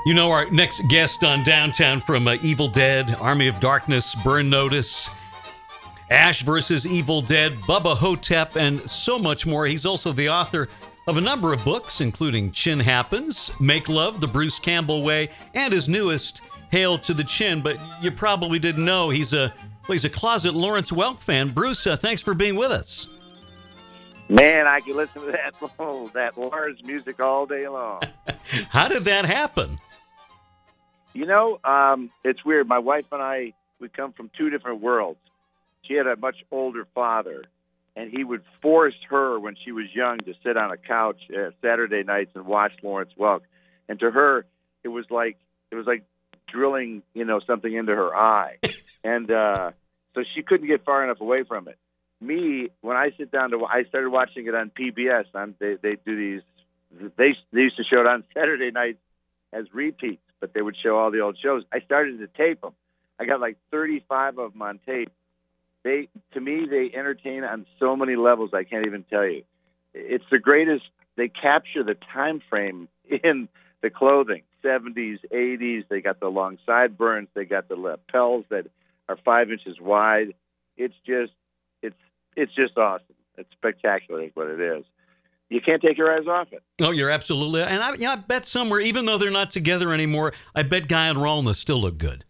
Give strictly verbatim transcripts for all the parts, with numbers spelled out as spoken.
You know, our next guest on Downtown from uh, Evil Dead, Army of Darkness, Burn Notice, Ash versus Evil Dead, Bubba Hotep, and so much more. He's also the author of a number of books, including Chin Happens, Make Love, The Bruce Campbell Way, and his newest, Hail to the Chin. But you probably didn't know he's a well, he's a closet Lawrence Welk fan. Bruce, uh, thanks for being with us. Man, I can listen to that oh, that Lars music all day long. How did that happen? You know, um, it's weird. My wife and I, we come from two different worlds. She had a much older father, and he would force her when she was young to sit on a couch uh, Saturday nights and watch Lawrence Welk. And to her, it was like it was like drilling, you know, something into her eye, and uh, so she couldn't get far enough away from it. Me, when I sit down to, I started watching it on P B S. On they they do these, they they used to show it on Saturday nights as repeats, but they would show all the old shows. I started to tape them. I got like thirty-five of them on tape. They, to me, they entertain on so many levels I can't even tell you. It's the greatest. They capture the time frame in the clothing, seventies, eighties. They got the long sideburns. They got the lapels that are five inches wide. It's just, it's, it's just awesome. It's spectacular is what it is. You can't take your eyes off it. Oh, you're absolutely. And I, you know, I bet somewhere, even though they're not together anymore, I bet Guy and Rowland still look good.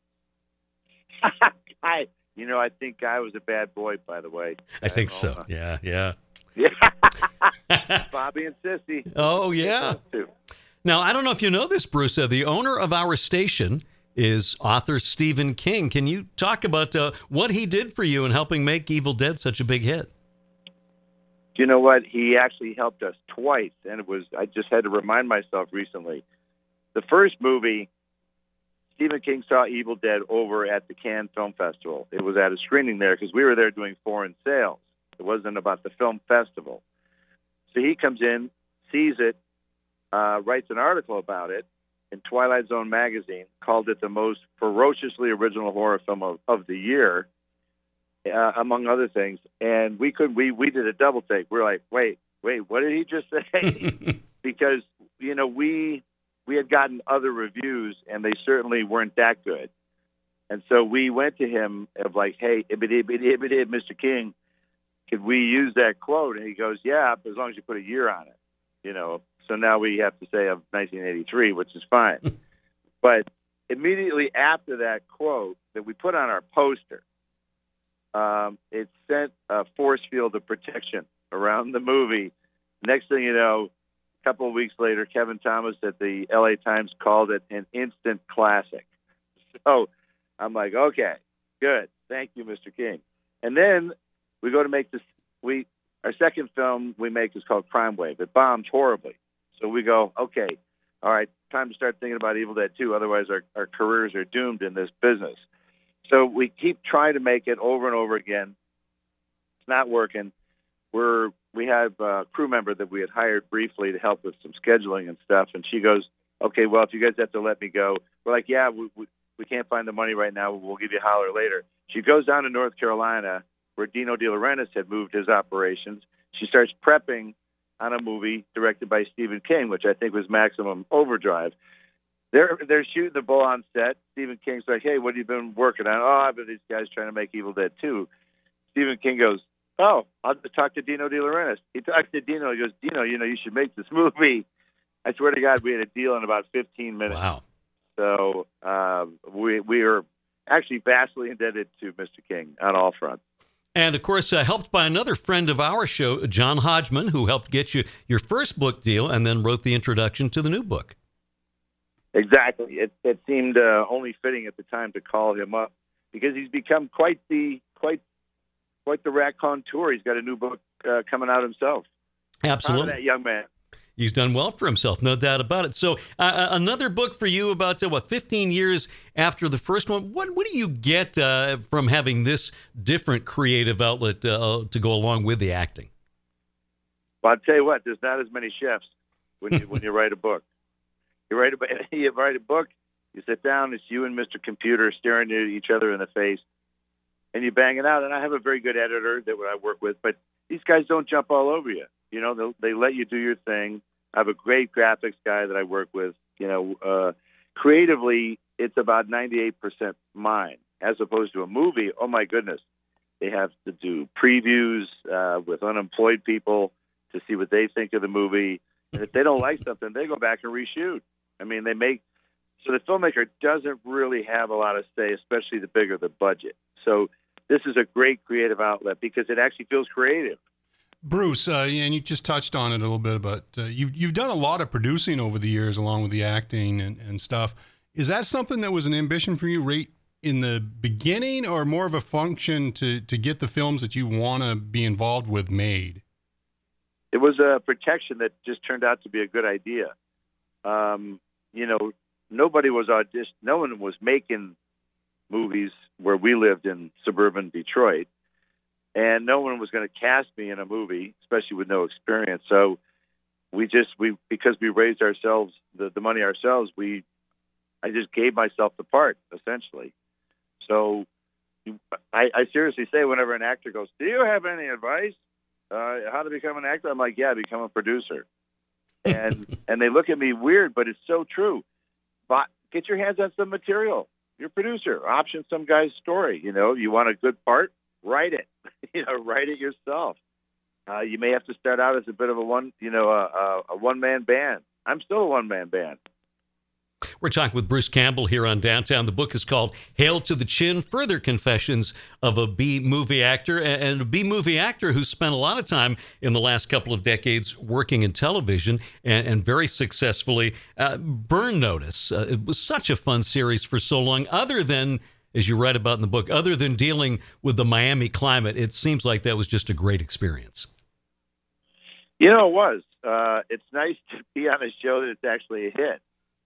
I, you know, I think Guy was a bad boy, by the way. I think so. Yeah, yeah. Yeah. Bobby and Sissy. Oh, yeah. Now, I don't know if you know this, Bruce. Uh, the owner of our station is author Stephen King. Can you talk about uh, what he did for you in helping make Evil Dead such a big hit? You know what? He actually helped us twice, and it was I just had to remind myself recently. The first movie, Stephen King saw Evil Dead over at the Cannes Film Festival. It was at a screening there because we were there doing foreign sales. It wasn't about the film festival. So he comes in, sees it, uh, writes an article about it in Twilight Zone magazine, called it the most ferociously original horror film of, of the year, uh, among other things. And we could we we did a double take. We're like, wait, wait, what did he just say? Because you know we. We had gotten other reviews, and they certainly weren't that good. And so we went to him of like, hey, ibidi, ibidi, ibidi, Mister King, could we use that quote? And he goes, yeah, as long as you put a year on it. You know, so now we have to say of nineteen eighty-three, which is fine. But immediately after that quote that we put on our poster, um, it sent a force field of protection around the movie. Next thing you know, couple of weeks later, Kevin Thomas at the L A Times called it an instant classic. So I'm like, okay, good. Thank you, Mister King. And then we go to make this. We Our second film we make is called Crime Wave. It bombs horribly. So we go, okay, all right, time to start thinking about Evil Dead two. Otherwise, our, our careers are doomed in this business. So we keep trying to make it over and over again. It's not working. We're We have a crew member that we had hired briefly to help with some scheduling and stuff, and she goes, okay, well, if you guys have to let me go. We're like, yeah, we, we, we can't find the money right now. We'll give you a holler later. She goes down to North Carolina, where Dino De Laurentiis had moved his operations. She starts prepping on a movie directed by Stephen King, which I think was Maximum Overdrive. They're they're shooting the bull on set. Stephen King's like, hey, what have you been working on? Oh, I've been these guys trying to make Evil Dead two. Stephen King goes, oh, I'll just talk to Dino De Laurentiis. He talks to Dino. He goes, Dino, you know, you should make this movie. I swear to God, we had a deal in about fifteen minutes. Wow. So uh, we we are actually vastly indebted to Mister King on all fronts. And, of course, uh, helped by another friend of our show, John Hodgman, who helped get you your first book deal and then wrote the introduction to the new book. Exactly. It, it seemed uh, only fitting at the time to call him up because he's become quite the quite quite the raconteur. He's got a new book uh, coming out himself. Absolutely. Proud of that young man. He's done well for himself, no doubt about it. So uh, another book for you about, uh, what, fifteen years after the first one. What what do you get uh, from having this different creative outlet uh, to go along with the acting? Well, I'll tell you what, there's not as many chefs when you when you write a book. You write a, you write a book, you sit down, it's you and Mister Computer staring at each other in the face, and you bang it out. And I have a very good editor that I work with, but these guys don't jump all over you. You know, they let you do your thing. I have a great graphics guy that I work with. You know, uh, creatively, it's about ninety-eight percent mine, as opposed to a movie. Oh my goodness, they have to do previews uh, with unemployed people to see what they think of the movie. And if they don't like something, they go back and reshoot. I mean, they make so the filmmaker doesn't really have a lot of say, especially the bigger the budget. So this is a great creative outlet because it actually feels creative. Bruce, uh, and you just touched on it a little bit, but uh, you've you've done a lot of producing over the years, along with the acting and, and stuff. Is that something that was an ambition for you right in the beginning, or more of a function to to get the films that you want to be involved with made? It was a protection that just turned out to be a good idea. Um, you know, nobody was audition. No one was making movies where we lived in suburban Detroit. And no one was going to cast me in a movie, especially with no experience. So we just we because we raised ourselves the, the money ourselves. We I just gave myself the part essentially. So I, I seriously say, whenever an actor goes, "Do you have any advice uh, how to become an actor?" I'm like, "Yeah, become a producer." And and they look at me weird, but it's so true. But get your hands on some material. You're a producer. Option some guy's story. You know, you want a good part. Write it, you know, write it yourself. Uh, you may have to start out as a bit of a one, you know, a, a, a one-man band. I'm still a one-man band. We're talking with Bruce Campbell here on Downtown. The book is called Hail to the Chin, Further Confessions of a B-Movie Actor, and a B-Movie actor who spent a lot of time in the last couple of decades working in television and, and very successfully. Uh, Burn Notice, uh, it was such a fun series for so long, other than, as you write about in the book, other than dealing with the Miami climate. It seems like that was just a great experience. You know, it was. Uh, it's nice to be on a show that's actually a hit.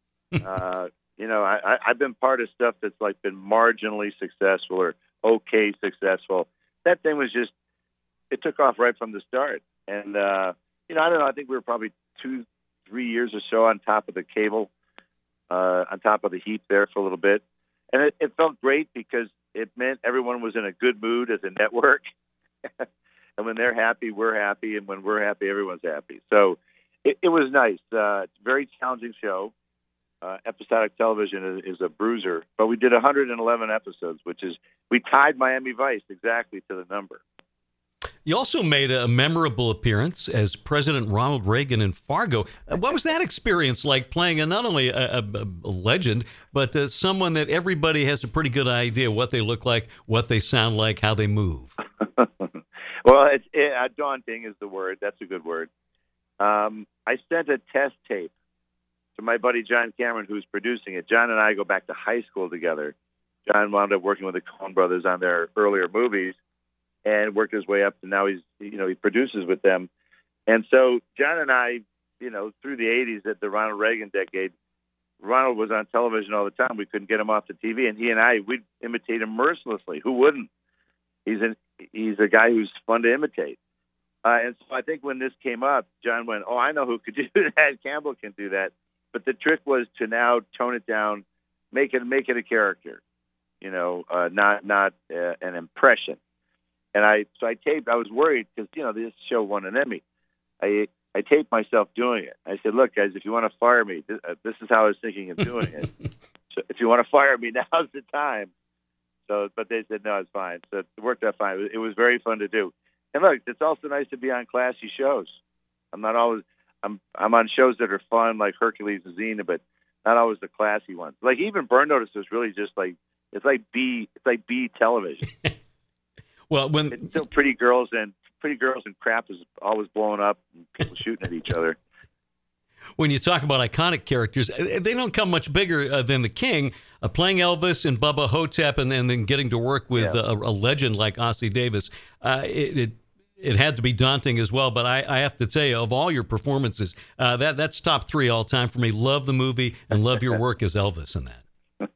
uh, you know, I, I've been part of stuff that's like been marginally successful or okay successful. That thing was just, it took off right from the start. And, uh, you know, I don't know, I think we were probably two, three years or so on top of the cable, uh, on top of the heap there for a little bit. And it, it felt great because it meant everyone was in a good mood as a network. And when they're happy, we're happy. And when we're happy, everyone's happy. So it, it was nice. Uh, it's a very challenging show. Uh, episodic television is, is a bruiser. But we did one hundred eleven episodes, which is, we tied Miami Vice exactly to the number. You also made a memorable appearance as President Ronald Reagan in Fargo. What was that experience like, playing a, not only a, a, a legend, but uh, someone that everybody has a pretty good idea what they look like, what they sound like, how they move? Well, it's it, uh, daunting is the word. That's a good word. Um, I sent a test tape to my buddy John Cameron, who's producing it. John and I go back to high school together. John wound up working with the Coen brothers on their earlier movies and worked his way up to now he's, you know, he produces with them. And so John and I, you know, through the eighties at the Ronald Reagan decade, Ronald was on television all the time. We couldn't get him off the T V. And he and I, we'd imitate him mercilessly. Who wouldn't? He's an, he's a guy who's fun to imitate. Uh, and so I think when this came up, John went, "Oh, I know who could do that. Campbell can do that." But the trick was to now tone it down, make it make it a character, you know, uh, not not uh, an impression. And I so I taped. I was worried because, you know, this show won an Emmy. I I taped myself doing it. I said, "Look, guys, if you want to fire me, this, uh, this is how I was thinking of doing it. So if you want to fire me, now's the time." So, but they said no, it's fine. So it worked out fine. It was, it was very fun to do. And look, it's also nice to be on classy shows. I'm not always. I'm I'm on shows that are fun, like Hercules and Xena, but not always the classy ones. Like even Burn Notice was really just like it's like B it's like B television. Well, when it's still pretty girls and pretty girls and crap is always blowing up and people shooting at each other. When you talk about iconic characters, they don't come much bigger uh, than the King, uh, playing Elvis and Bubba Hotep, and, and then getting to work with yeah. a, a legend like Ossie Davis. Uh, it, it it had to be daunting as well. But I, I have to tell you, of all your performances, uh, that that's top three all time for me. Love the movie and love your work as Elvis in that.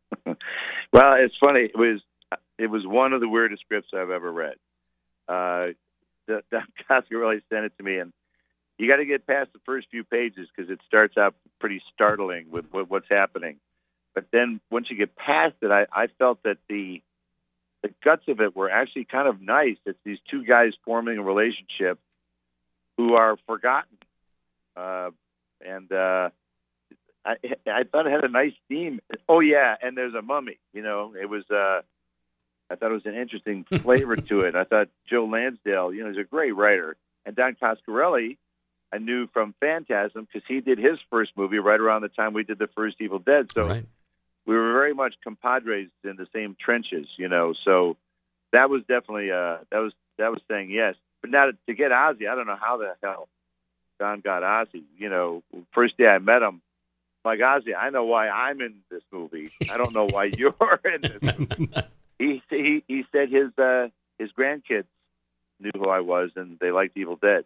Well, it's funny. It was it was one of the weirdest scripts I've ever read. Uh, Don Coscarelli sent it to me, and you got to get past the first few pages because it starts out pretty startling with, with what's happening. But then once you get past it, I, I felt that the the guts of it were actually kind of nice. It's these two guys forming a relationship who are forgotten. Uh, and uh, I I thought it had a nice theme. Oh yeah, and there's a mummy. You know, it was. Uh, I thought it was an interesting flavor to it. I thought Joe Lansdale, you know, is a great writer, and Don Coscarelli, I knew from Phantasm because he did his first movie right around the time we did the first Evil Dead. So Right. we were very much compadres in the same trenches, you know. So that was definitely uh, that was that was saying yes. But now to, to get Ozzy, I don't know how the hell Don got Ozzy. You know, first day I met him, I'm like, Ozzy, I know why I'm in this movie. I don't know why you're in this movie. He he he said his uh, his grandkids knew who I was and they liked Evil Dead.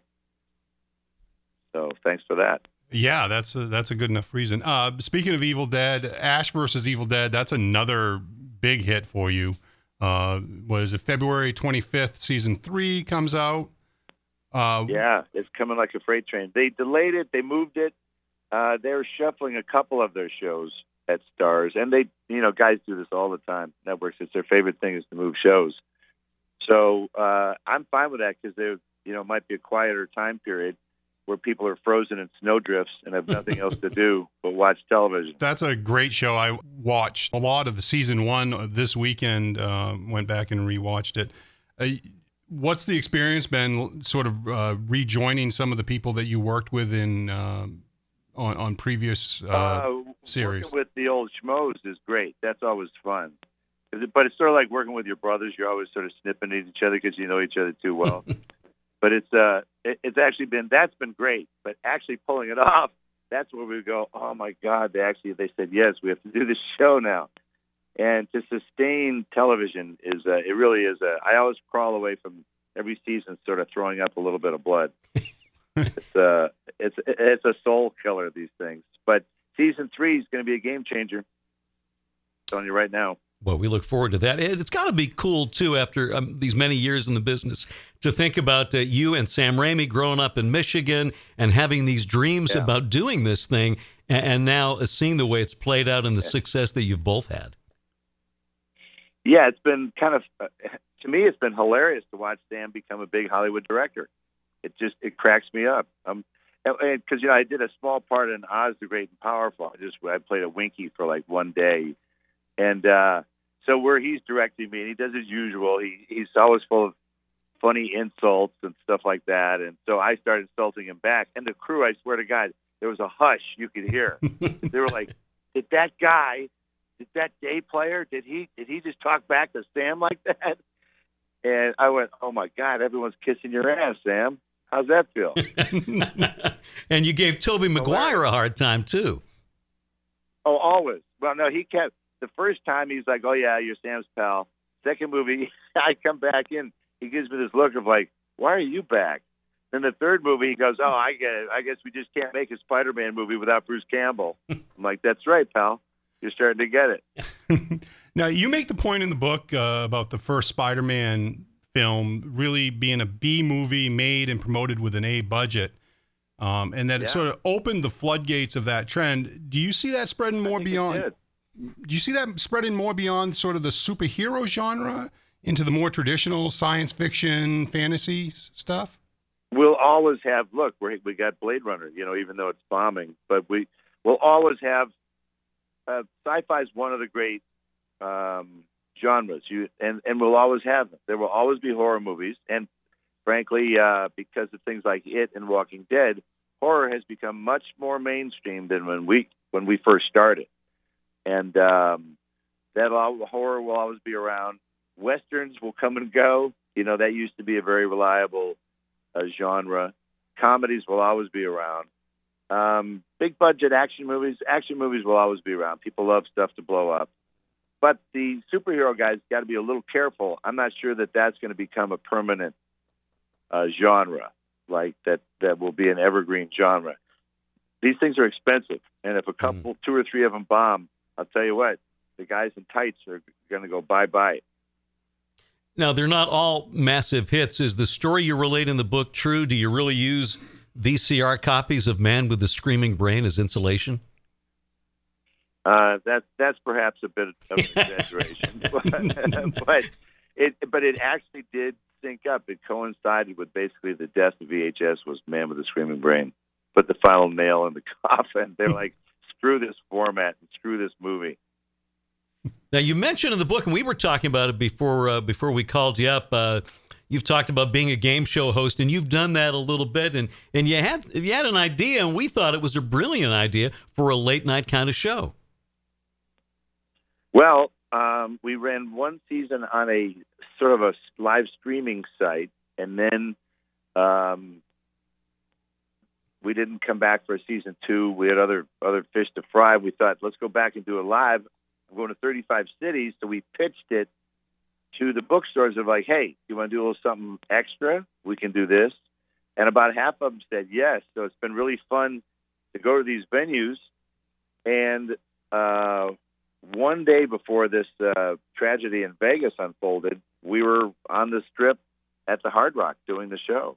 So thanks for that. Yeah, that's a, that's a good enough reason. Uh, speaking of Evil Dead, Ash versus Evil Dead, that's another big hit for you. Uh, was it February twenty-fifth? Season three comes out. Uh, Yeah, it's coming like a freight train. They delayed it. They moved it. Uh, they're shuffling a couple of their shows at Stars, and they, you know, guys do this all the time. Networks, it's their favorite thing is to move shows. So uh, I'm fine with that because there, you know, might be a quieter time period where people are frozen in snowdrifts and have nothing else to do but watch television. That's a great show. I watched a lot of the season one this weekend, uh, went back and rewatched it. Uh, what's the experience been sort of uh, rejoining some of the people that you worked with in uh, on, on previous uh, Uh, series? Working with the old schmoes is great. That's always fun. 'Cause it- But it's sort of like working with your brothers. You're always sort of snipping at each other because you know each other too well. But it's uh, it, it's actually been that's been great. But actually pulling it off, that's where we go. Oh my God! They actually they said yes. We have to do this show now. And to sustain television is uh, it really is. A, I always crawl away from every season, sort of throwing up a little bit of blood. it's uh, it's it's a soul killer. These things, but season three is going to be a game changer. I'm telling you right now. Well, we look forward to that. It- It's got to be cool, too, after um, these many years in the business, to think about uh, you and Sam Raimi growing up in Michigan and having these dreams Yeah. about doing this thing, and, and now uh, seeing the way it's played out and the success that you've both had. Yeah, it's been kind of uh, to me, it's been hilarious to watch Sam become a big Hollywood director. It just it cracks me up. Um, because you know I did a small part in Oz the Great and Powerful. I just I played a Winky for like one day, and uh, so where he's directing me, and he does his usual. He he's always full of funny insults and stuff like that, and so I started insulting him back. And the crew, I swear to God, there was a hush you could hear. They were like, "Did that guy, did that day player, did he did he just talk back to Sam like that?" And I went, "Oh my God, everyone's kissing your ass, Sam. How's that feel?" And you gave Tobey Maguire a hard time, too. Oh, always. Well, no, he kept the first time he's like, "Oh yeah, you're Sam's pal." Second movie, I come back in, he gives me this look of like, "Why are you back?" Then the third movie, he goes, "Oh, I get it. I guess we just can't make a Spider-Man movie without Bruce Campbell." I'm like, "That's right, pal. You're starting to get it." Now, you make the point in the book uh, about the first Spider-Man film really being a B movie made and promoted with an A budget, um, and that it Yeah. sort of opened the floodgates of that trend. Do you see that spreading more I think it beyond? did. Do you see that spreading more beyond sort of the superhero genre into the more traditional science fiction, fantasy s- stuff? We'll always have, look, we we got Blade Runner, you know, even though it's bombing, but we will always have, uh, sci-fi is one of the great um, genres, you and, and we'll always have them. There will always be horror movies, and frankly, uh, because of things like It and Walking Dead, horror has become much more mainstream than when we when we first started. And um, that all, horror will always be around. Westerns will come and go. You know, that used to be a very reliable uh, genre. Comedies will always be around. Um, big budget action movies, action movies will always be around. People love stuff to blow up. But the superhero guys got to be a little careful. I'm not sure that that's going to become a permanent uh, genre, like that, that will be an evergreen genre. These things are expensive. And if a couple, two or three of them bomb, I'll tell you what, the guys in tights are going to go bye-bye. Now, they're not all massive hits. Is the story you relate in the book true? Do you really use V C R copies of Man with the Screaming Brain as insulation? Uh, that, that's perhaps a bit of an exaggeration. but, but, it, but it actually did sync up. It coincided with basically the death of V H S was Man with the Screaming Brain. Put the final nail in the coffin. They're like, screw this format and screw this movie. Now, you mentioned in the book, and we were talking about it before uh, before we called you up. Uh, you've talked about being a game show host, and you've done that a little bit. And, and you had you had an idea, and we thought it was a brilliant idea for a late night kind of show. Well, um, we ran one season on a sort of a live streaming site, and then um, we didn't come back for season two. We had other other fish to fry. We thought, let's go back and do it live. I'm going to thirty-five cities, so we pitched it to the bookstores of like, hey, you want to do a little something extra? We can do this. And about half of them said yes. So it's been really fun to go to these venues. And uh, one day before this uh, tragedy in Vegas unfolded, we were on the Strip at the Hard Rock doing the show.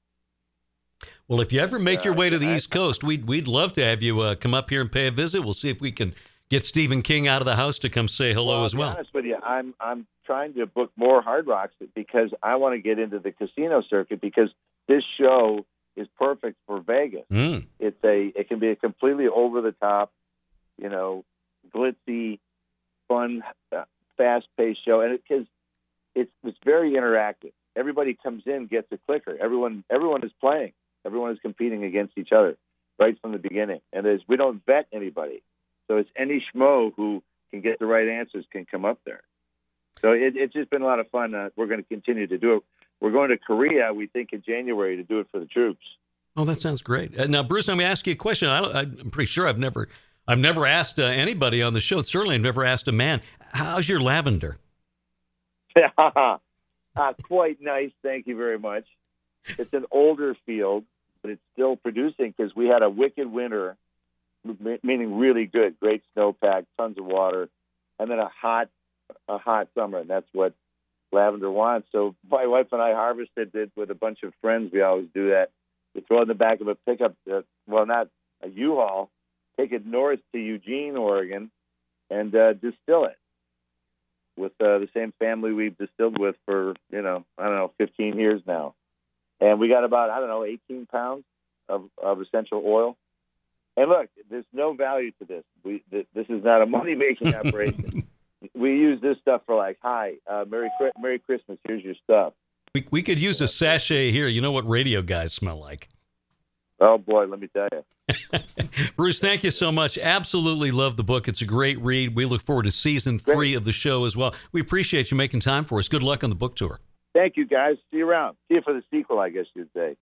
Well, if you ever make your uh, way to the I, East Coast, we'd, we'd love to have you uh, come up here and pay a visit. We'll see if we can get Stephen King out of the house to come say hello well, as well. To be honest with you, I'm I'm trying to book more Hard Rocks because I want to get into the casino circuit because this show is perfect for Vegas. Mm. It's a it can be a completely over the top, you know, glitzy, fun, uh, fast paced show, and because it, it's it's very interactive. Everybody comes in, gets a clicker. Everyone everyone is playing. Everyone is competing against each other right from the beginning, and there's we don't vet anybody. So it's any schmo who can get the right answers can come up there. So it, it's just been a lot of fun. Uh, we're going to continue to do it. We're going to Korea, we think, in January to do it for the troops. Oh, that sounds great. Uh, now, Bruce, I'm going to ask you a question. I don't, I'm pretty sure I've never, I've never asked uh, anybody on the show. Certainly, I've never asked a man. How's your lavender? uh, quite nice. Thank you very much. It's an older field, but it's still producing because we had a wicked winter. Meaning really good, great snowpack, tons of water, and then a hot, a hot summer, and that's what lavender wants. So my wife and I harvested it with a bunch of friends. We always do that. We throw it in the back of a pickup, uh, well, not a U-Haul, take it north to Eugene, Oregon, and uh, distill it with uh, the same family we've distilled with for, you know, I don't know, fifteen years now. And we got about, I don't know, eighteen pounds of, of essential oil. And look, there's no value to this. We th- this is not a money-making operation. We use this stuff for like, hi, uh, Merry Merry Christmas. Here's your stuff. We we could use a sachet here. You know what radio guys smell like. Oh boy, let me tell you. Bruce, thank you so much. Absolutely love the book. It's a great read. We look forward to season three great. of the show as well. We appreciate you making time for us. Good luck on the book tour. Thank you, guys. See you around. See you for the sequel, I guess you'd say.